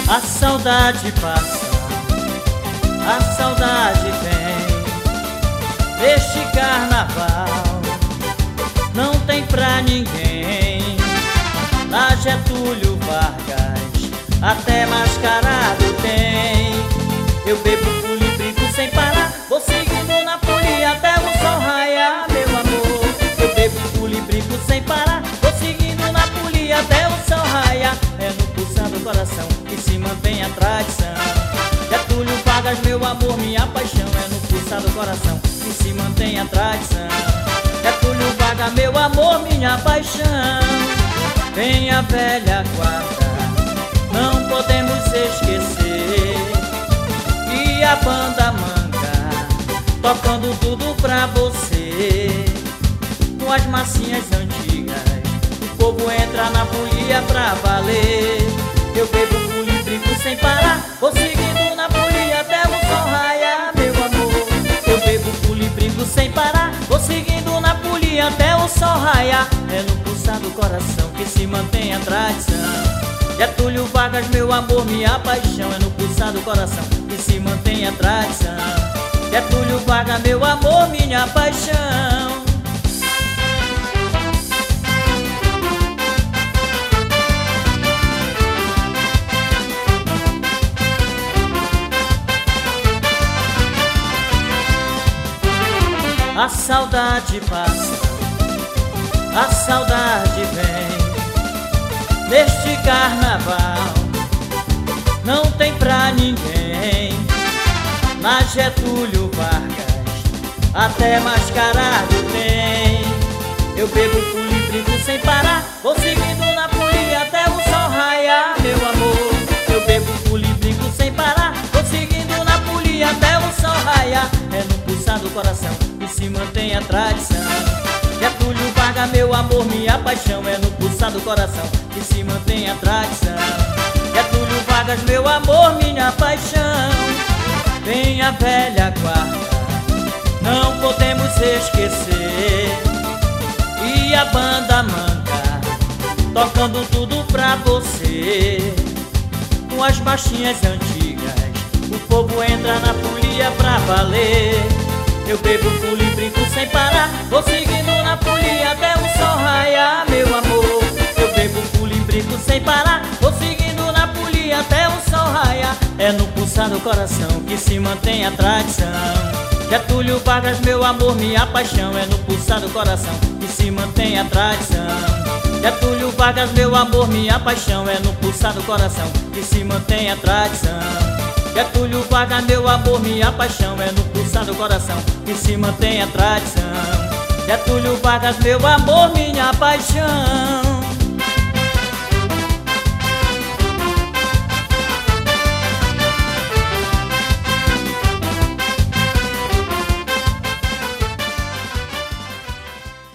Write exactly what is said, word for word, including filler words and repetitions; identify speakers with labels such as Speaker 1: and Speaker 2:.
Speaker 1: A saudade passa, a saudade vem. Este carnaval não tem pra ninguém. Na Getúlio Vargas até mascarado tem. Eu bebo fulo e brinco sem parar, vou seguindo na folia até o sol raiar, meu amor. Eu bebo fulo e brinco sem parar, vou seguindo na folia até o sol raiar. É no pulsar do coração que se mantém a tradição. Getúlio Vargas, meu amor, minha paixão. É no pulsar do coração que se mantém a tradição. Getúlio Vargas, meu amor, minha paixão. Vem a velha guarda, não podemos esquecer. E a banda Manga, tocando tudo pra você. Com as massinhas antigas, o povo entra na folia pra valer. Eu bebo fulo e brinco sem parar, vou seguindo na folia até o sol raiar, meu amor. Eu bebo fulo e brinco sem parar, vou seguindo na folia até o sol raiar. É no pulsar do coração que se mantém a tradição. Getúlio Vargas, meu amor, minha paixão. É no pulsar do coração que se mantém a tradição. Getúlio Vargas, meu amor, minha paixão. A saudade passa, a saudade vem. Neste carnaval não tem pra ninguém. Na Getúlio Vargas até mascarado tem. Eu bebo fulo e brinco sem parar, vou seguindo na folia até o sol raiar, meu amor. Eu bebo fulo e brinco sem parar, vou seguindo na folia até o sol raiar. É no pulsar do coração que se mantém a tradição. Getúlio Vargas, meu amor, minha paixão. É no pulsar do coração que se mantém a tradição. Getúlio Vargas, meu amor, minha paixão. Vem a velha guarda, não podemos esquecer. E a banda Manga, tocando tudo pra você. Com as marchinhas antigas, o povo entra na folia pra valer. Eu bebo fulo e brinco sem parar, vou seguindo na folia até o sol raiar, meu amor. Eu bebo fulo e brinco sem parar, vou seguindo na folia até o sol raiar. É no pulsar do coração que se mantém a tradição. Getúlio Vargas, meu amor, minha paixão. É no pulsar do coração que se mantém a tradição. Getúlio Vargas, meu amor, minha paixão. É no pulsar do coração que se mantém a tradição. Getúlio Vargas, meu amor, minha paixão. É no pulsar do coração que se mantém a tradição. Getúlio Vargas, meu amor, minha paixão.